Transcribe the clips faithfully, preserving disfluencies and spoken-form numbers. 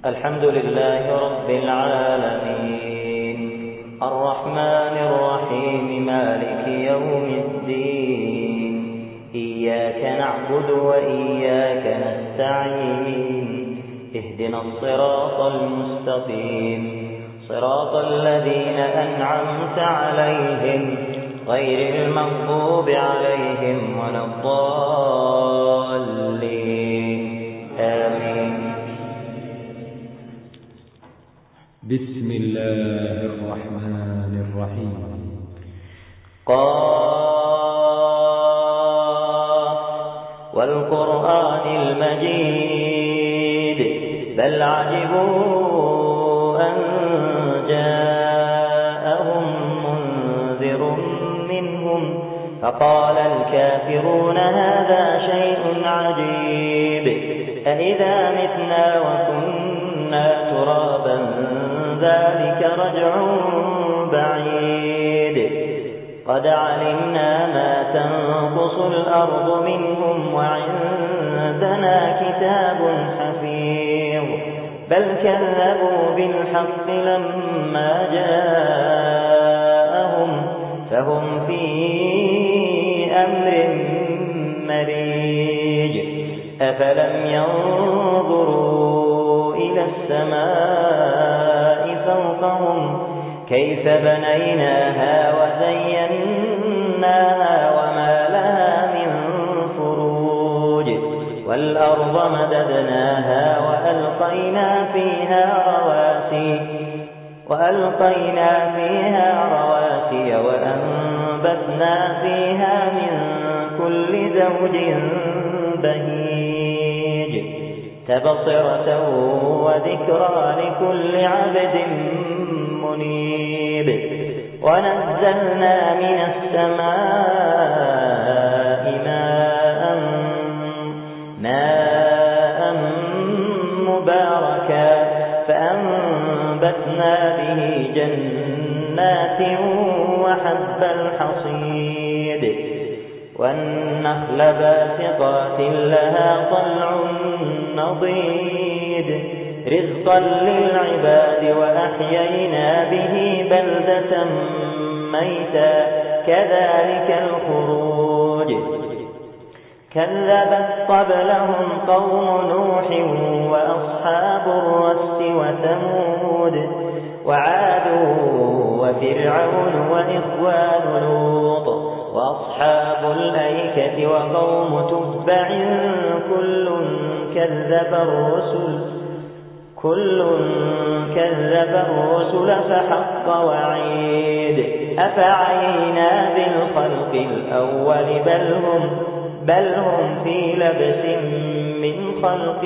الحمد لله رب العالمين الرحمن الرحيم مالك يوم الدين إياك نعبد وإياك نستعين اهدنا الصراط المستقيم صراط الذين أنعمت عليهم غير المغضوب عليهم ولا الضالين آمين. بسم الله الرحمن الرحيم. قاف والقرآن المجيد بل عجبوا أن جاءهم منذر منهم فقال الكافرون هذا شيء عجيب أإذا متنا وكنا ترابا ذلك رجع بعيد قد علمنا ما تنقص الأرض منهم وعندنا كتاب حفيظ بل كذبوا بالحق لما جاءهم فهم في أمر مريج أفلم ينظروا إلى السماء فوقهم كيف بنيناها وزيناها وما لها من فروج والأرض مددناها وألقينا فيها رواسي وألقينا فيها رواسي وأنبتنا فيها من كل زوج بهيج تبصرة وذكرى لكل عبد منيب ونزلنا من السماء ماء ماء مباركا فأنبتنا به جنات وحب الحصيد والنخل باسقات لها طلع نضيد رزقا للعباد وأحيينا به بلدة ميتا كذلك الخروج كذبت قبلهم قوم نوح وأصحاب الرس وثمود وعاد وفرعون وإخوان لوط وأصحاب الأيكة وقوم تبع كل كذب الرسل كل كذب الرسل فحق وعيد أفعينا بالخلق الأول بل هم بل هم في لبس من خلق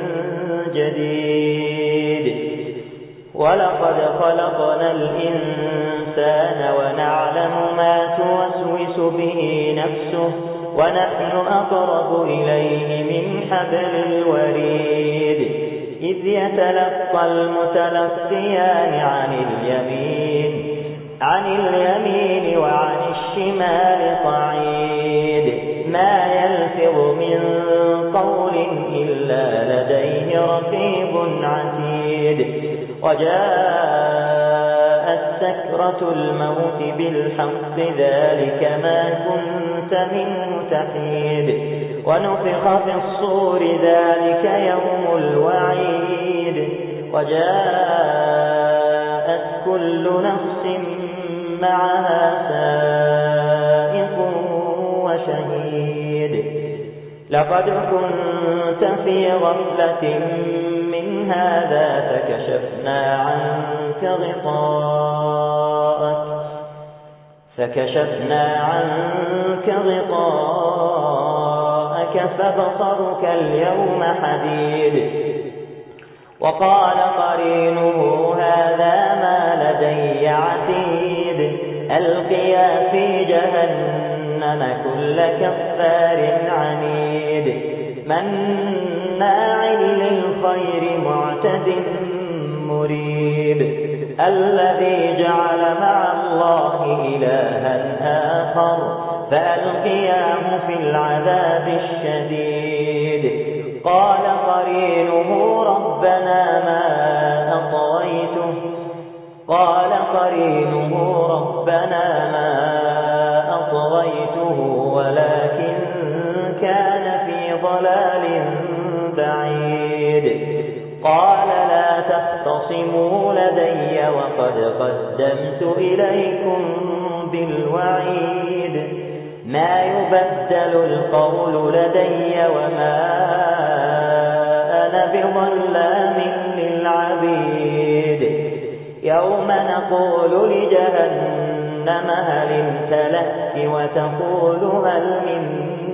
جديد ولقد خلقنا الإنسان ونعلم ما توسوس به نفسه ونحن أقرب إليه من حبل الوريد إذ يتلقى المتلقيان عن اليمين عن اليمين وعن الشمال قعيد ما يلفظ من قول إلا لديه رقيب عتيد وجاءت سكرة الموت بالحق ذلك ما كنت منه تحيد ونفخ في الصور ذلك يوم الوعيد وجاءت كل نفس معها سائق وشهيد لقد كنت في غفلة من هذا فكشفنا عنك غطاءك فكشفنا عنك غطاءك فبصرك اليوم حديد وقال قرينه هذا ما لدي عتيد ألقيا في جهنم كل كفار عنيد مناع للخير معتد مريب الذي جعل مع الله إلها آخر فألقياه في العذاب الشديد قال قرينه ربنا ما قرينه ربنا ما أطغيته ولكن كان في ضلال بعيد قال لا تختصموا لدي وقد قدمت إليكم بالوعيد ما يبدل القول لدي وما أنا بظلام للعبيد يوم نقول لجهنم هل امتلأت وتقول هل من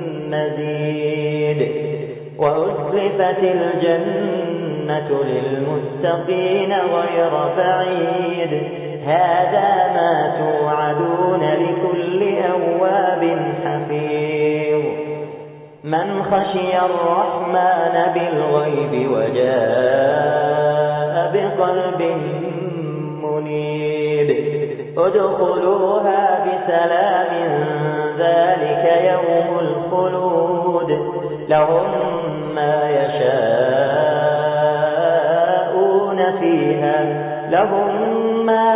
مزيد وأزلفت الجنة للمتقين غير بعيد هذا ما توعدون لكل أواب حفيظ من خشي الرحمن بالغيب وجاء بقلب منيب ادخلوها بسلام ذلك يوم الخلود لهم ما يشاءون فيها لهم ما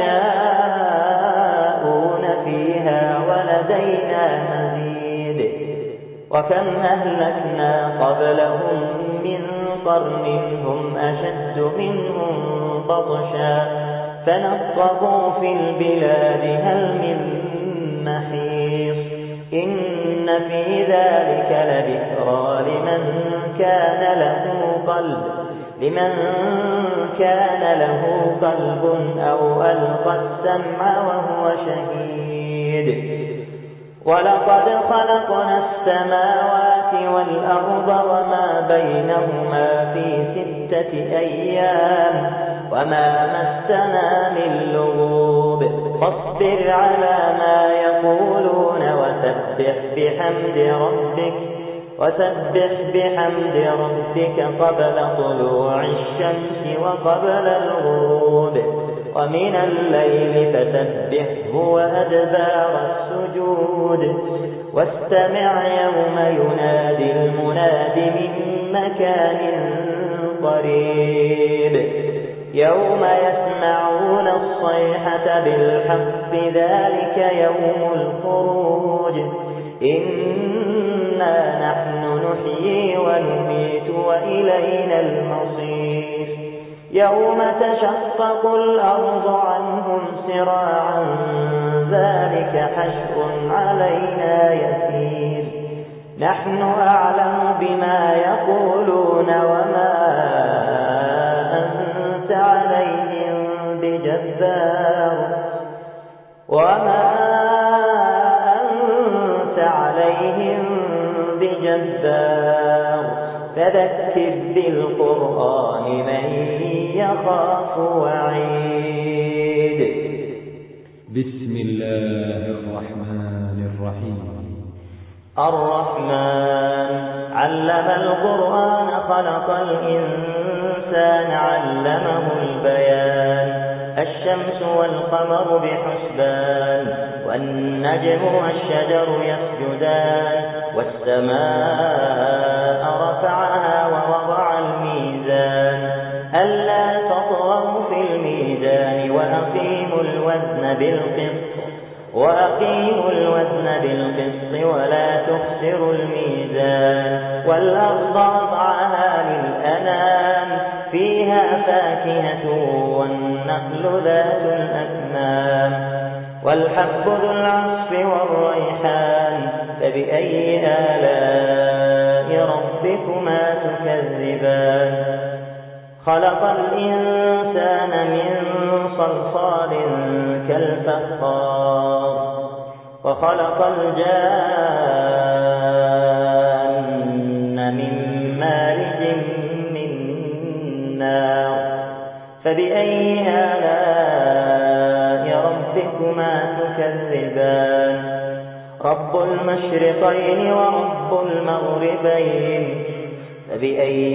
يشاءون فيها ولدينا مزيد وكم أهلكنا قبلهم من قرن هم أشد منهم بطشا فنقبوا في البلاد هل من محيص إن في ذلك لذكرى لمن كان له قلب لمن كان له قلب أو ألقى السمع وهو شهيد ولقد خلقنا السماوات والأرض وما بينهما في ستة أيام وما مسنا من لغوب فاصبر على ما يقولون وسبح بحمد ربك وسبح بحمد ربك قبل طلوع الشمس وقبل الغروب ومن الليل فسبحه وأدبار السجود واستمع يوم ينادي المناد من مكان قريب يوم يسمعون الصيحة بالحق ذلك يوم الخروج إنا نحن نحيي ونميت وإلينا المصير يوم تشقق الأرض عنهم سراعا ذلك حشر علينا يسير نحن أعلم بما يقولون وما أنت عليهم بجبار وما أنت عليهم بجبار فذكر بالقرآن من يخاف وعيد بسم الله الرحمن الرحيم الرحمن علم القرآن خلق الإنسان علمه البيان الشمس والقمر بحسبان والنجم والشجر يسجدان والسماء رفعها ووضع الميزان ألا تطغوا في الميزان وأقيموا الوزن بالقسط وأقيموا الوزن بالقسط ولا تخسروا الميزان والأرض وضعها للأنام فيها فاكهة والنخل ذات الأكمام والحب ذو العصف والريحان فبأي آلاء ربكما تكذبان خلق الإنسان من صلصال كالفخار وخلق الجان من مارج من نار فبأي آلاء ربكما تكذبان رب المشرقين ورب المغربين فبأي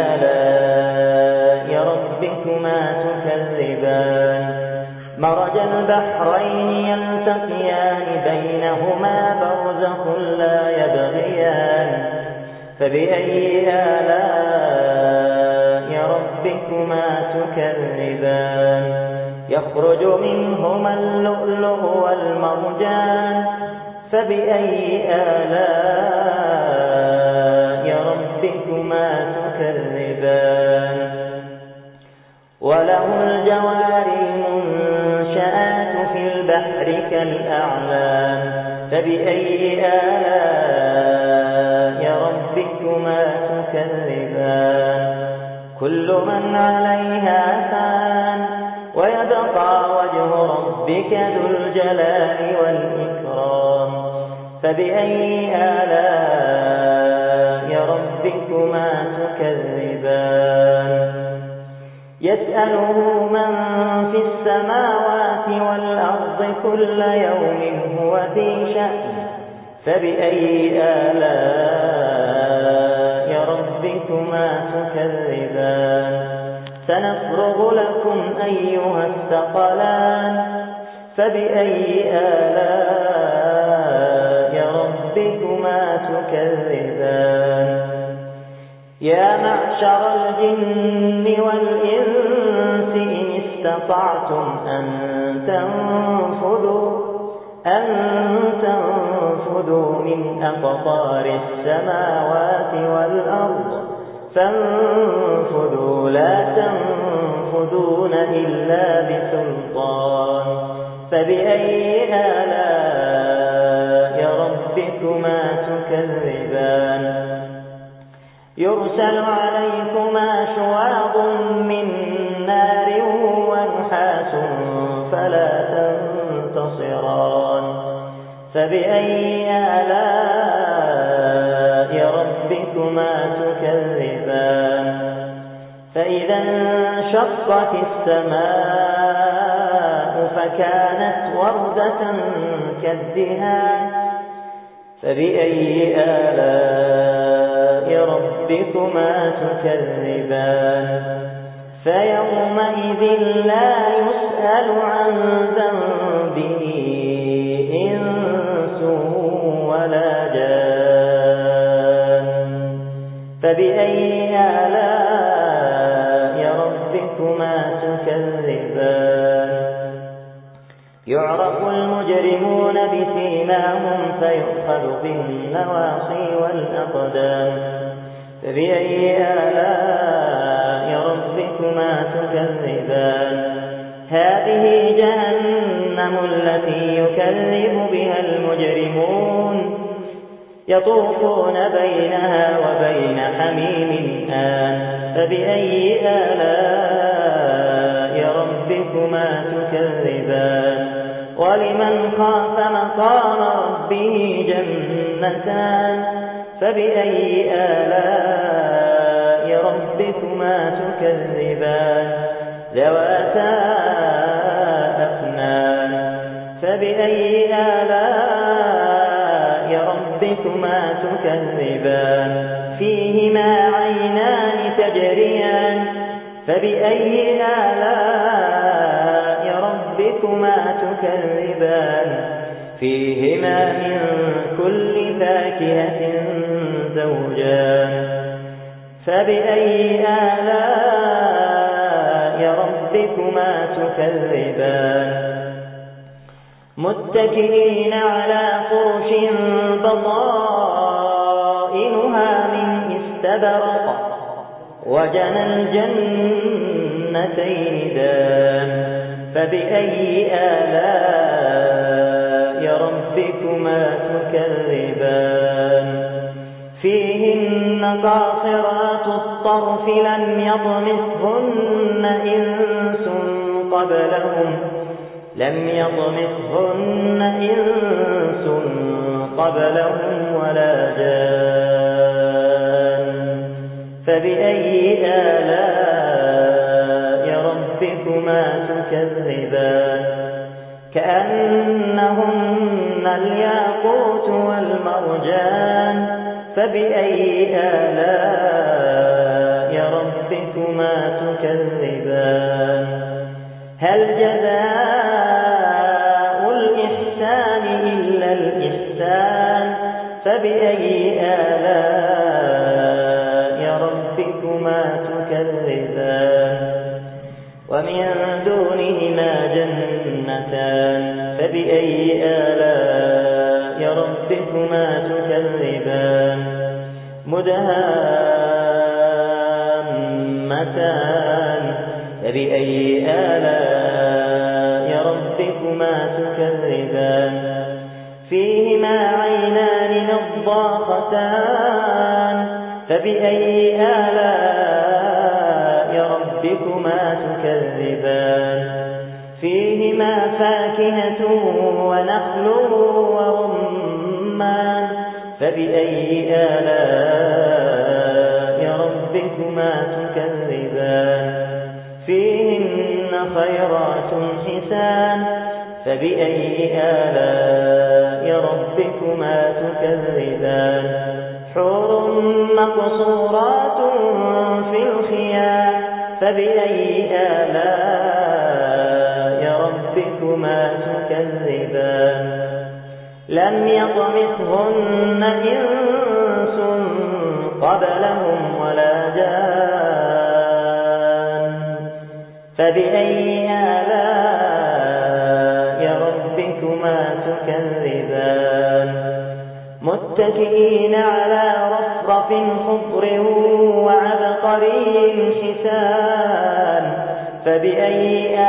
آلاء ربكما تكذبان مرج البحرين يلتقيان بينهما برزخ لا يبغيان فبأي آلاء ربكما ربكما تكذبان يخرج منهما اللؤلؤ والمرجان فبأي آلاء ربكما تكذبان وله الجوار المنشآت في البحر كالأعلام فبأي آلاء ربكما تكذبان كل من عليها فان ويبقى وجه ربك ذو الجلال والإكرام فبأي آلاء ربكما تكذبان يسأله من في السماوات والأرض كل يوم هو في شأن فبأي آلاء ربكما تكذبان سنفرغ لكم أيها الثقلان فبأي آلاء ربكما تكذبان يا معشر الجن والإنس إن استطعتم أن تنفذوا أن تنفذوا من أقطار السماوات والأرض فانفذوا لا تنفذون إلا بسلطان فبأي آلاء ربكما تكذبان يرسل عليكما شواظ من نار ونحاس فلا تنتصران فبأي آلاء ربكما تكذبان فإذا انشقت السماء فكانت وردة كالدهان فبأي آلاء ربكما تكذبان فيومئذ لا يسأل عن ذنبه إنس ولا جان فبأي آلاء ربكما تكذبان يعرف المجرمون بسيماهم فيؤخذ بالنواصي والأقدام فبأي آلاء ربكما تكذبان هذه جهنم التي يكذب بها المجرمون يطوفون بينها وبين حميم آن فبأي آلاء ربكما تكذبان ولمن خاف مقام ربه جنتان فبأي آلاء ربكما تكذبان ذواتا أفنان فبأي آلاء ربكما تكذبان فيهما عينان تجريان فبأي آلاء ربكما تكذبان فيهما من كل فاكهة زوجان فبأي آلاء ربكما تكذبان متكئين على فرش بطائنها من استبرق وجنى الجنتين دان فبأي آلاء ربكما تكذبان فيهن قاصرات الطرف لم يطمثهن إنس قبلهم لم يطمثهن إنس قبلهم ولا جان فبأي آلاء ربكما تكذبان كأنهن الياقوت والمرجان فبأي آلاء ربكما تكذبان هل جزاء الإحسان إلا الإحسان فبأي آلاء ربكما تكذبان تكذبان ومن دونهما جنتان فبأي آلاء ربكما تكذبان مدهامتان فبأي آلاء ربكما تكذبان فيهما عينان نضاختان فبأي آلاء ربكما تكذبان فيهما فاكهة ونخل ورمان فبأي آلاء ربكما تكذبان فيهن خيرات حسان فبأي آلاء ربكما تكذبان حور مقصورات في الخيام فبأي آلاء ربكما تكذبان لم يطمثهن إنس قبلهم ولا جان فبأي آلاء ربكما تكذبان متكئين على رفرف خضر وعبقري حسان فبأي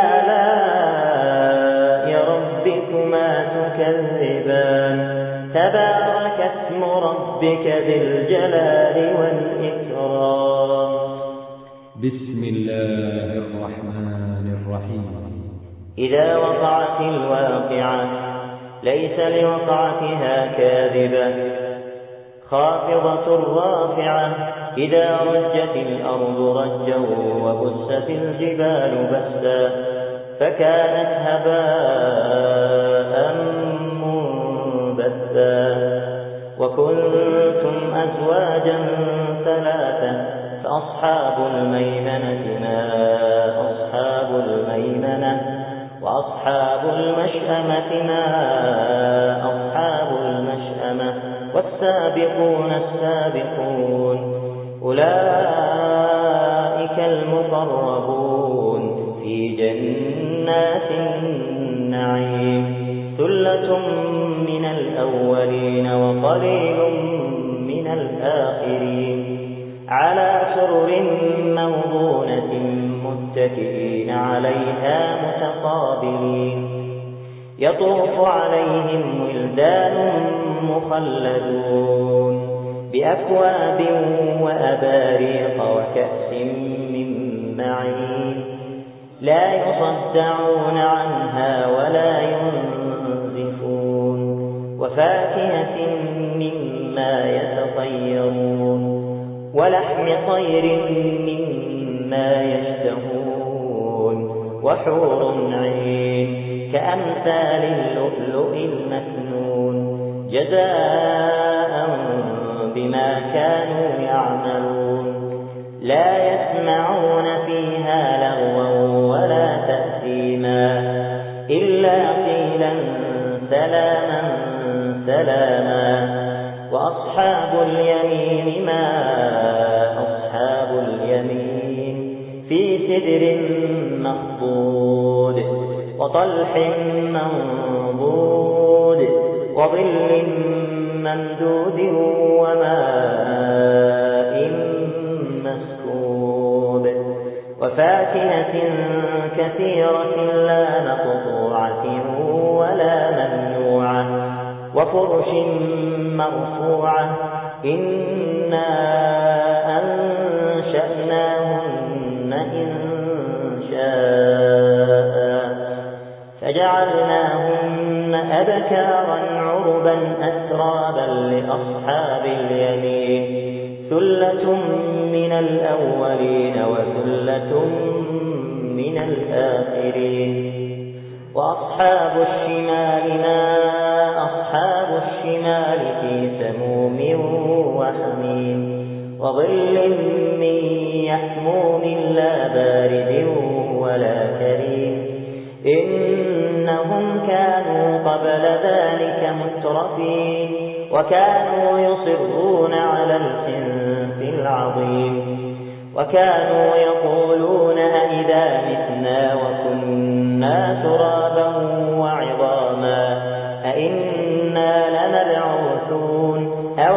آلاء ربكما تكذبان تبارك اسم ربك ذي الجلال والإكرام بسم الله الرحمن الرحيم إذا وقعت الواقعة ليس لوقعتها كاذبة خافضة رافعة إذا رجت الأرض رجا وبست الجبال بسا فكانت هباء منبثا وكنتم أزواجا ثلاثة فأصحاب الميمنة ما أصحاب الميمنة وأصحاب المشأمة ما أصحاب المشأمة والسابقون السابقون أولئك المقربون في جنات النعيم ثلة من الأولين وقليل من الآخرين على سرر موضونة متكئين عليها متقابلين يطوف عليهم ولدان مخلدون بأكواب وأباريق وكأس من معين لا يصدعون عنها ولا ينزفون وفاكهة مما يتطيرون ولحم طير مما يشتهون وحور عين كأمثال اللؤلؤ المكنون جزاء بما كانوا يعملون لا يسمعون فيها لغوا ولا تأثيما إلا قيلا سلاما سلاما وأصحاب اليمين ما أصحاب اليمين في سدر مخضود وطلح منضود وظل ممدود وماء مسكوب وفاكهة كثيرة لا مقطوعة ولا ممنوعة وفرش مرفوعة إنا أنشأناهن إنشاء فجعلناهن أبكارا عربا أترابا لأصحاب اليمين ثلة من الأولين وثلة من الآخرين وأصحاب الشمال ما أصحاب الشمال في سموم وحميم وظل من يحموم لا بارد ولا كريم إنهم كانوا قبل ذلك مترفين وكانوا يصرون على الحنث العظيم وكانوا يقولون أئذا متنا وكنا ترابا وعظاما أئنا لمبعوثون أو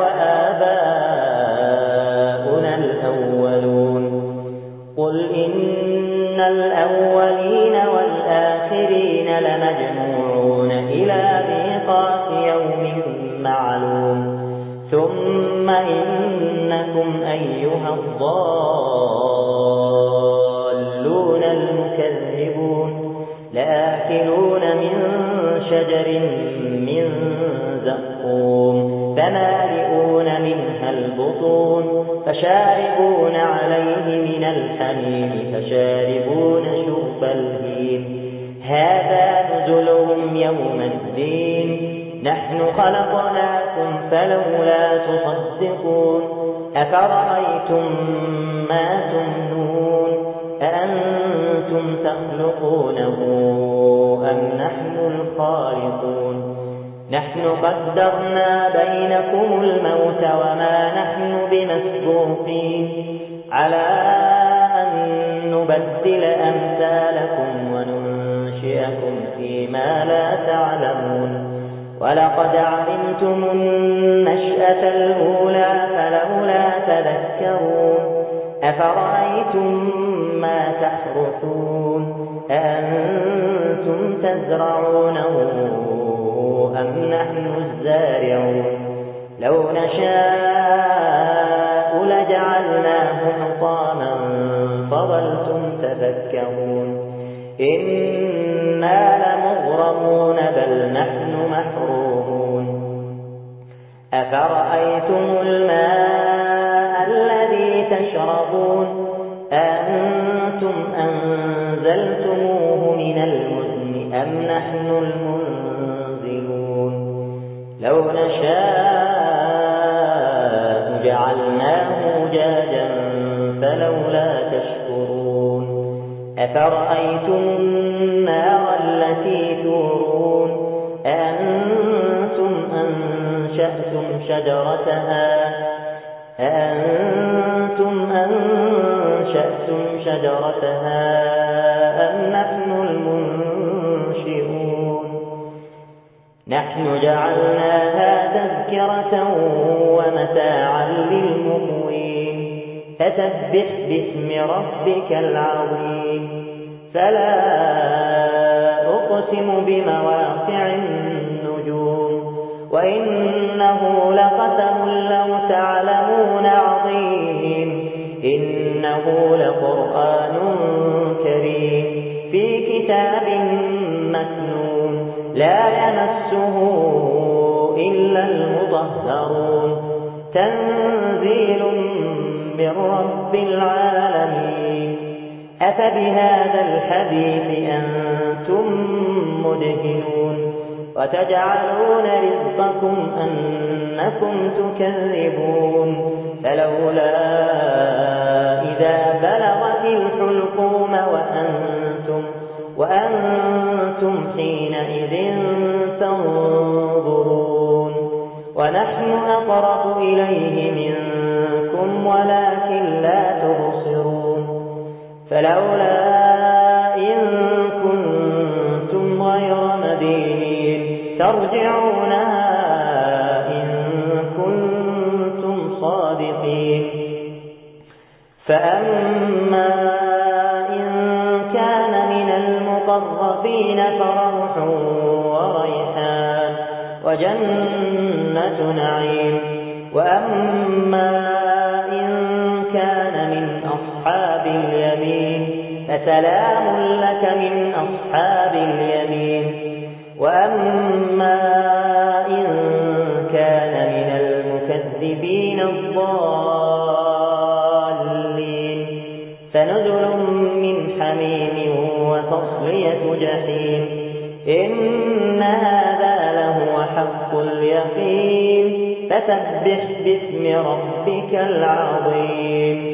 آباؤنا الأولون قل إن الأولين والآخرين لمجموعون إلى ميقات يوم معلوم ثم إنكم أيها الضالون المكذبون لآكلون من شجر من زقوم فمالئون منها البطون فشاربون عليه من الحميم فشاربون شرب الهيم هذا نزلهم يوم الدين نحن خلقناكم فلولا تصدقون أفرأيتم ما تمنون أأنتم تخلقونه أم نحن الخالقون نحن قدرنا بينكم الموت وما نحن بمسبوقين على أن نبدل أمثالكم وننشئكم فيما لا تعلمون ولقد علمتم النشأة الأولى فلولا تذكرون أفرأيتم ما تحرثون أأنتم تزرعونه أم نحن الزارعون لو نشاء لجعلناه حطاما فظلتم تفكرون إنا لمغرمون بل نحن محرومون أفرأيتم الماء الذي تشربون أأنتم أنزلتموه من المزن أم نحن المنزلون لو نشاء جعلناه أجاجا فلولا تشكرون أفرأيتم النار التي تورون أأنتم أنشأتم شجرتها أأنتم أنشأتم شجرتها أم نحن المنشئون نحن جعلناها تذكرة ومتاعا للمقوين فسبح باسم ربك العظيم فلا أقسم بمواقع النجوم وإنه لقسم لو تعلمون عظيم إنه لقرآن كريم في كتاب مكنون لا يمسه إلا المطهرون تنزيل من رب العالمين أفبهذا الحديث أنتم مدهنون وتجعلون رزقكم أنكم تكذبون فلولا إذا بلغت الحلقوم وأنتم, وأنتم حينئذ تنظرون ونحن أقرب إليه منكم ولكن لا تبصرون فلولا إن كنتم غير مدينين ترجعونها إن كنتم صادقين فأما إن كان من المقربين فرح وريحان وجنة نعيم وأما إن كان من أصحاب اليمين فسلام لك من أصحاب اليمين وأما إن كان من المكذبين الضالين فنزل من حميم وتصلية جحيم إن هذا لهو حق اليقين فسبح باسم ربك العظيم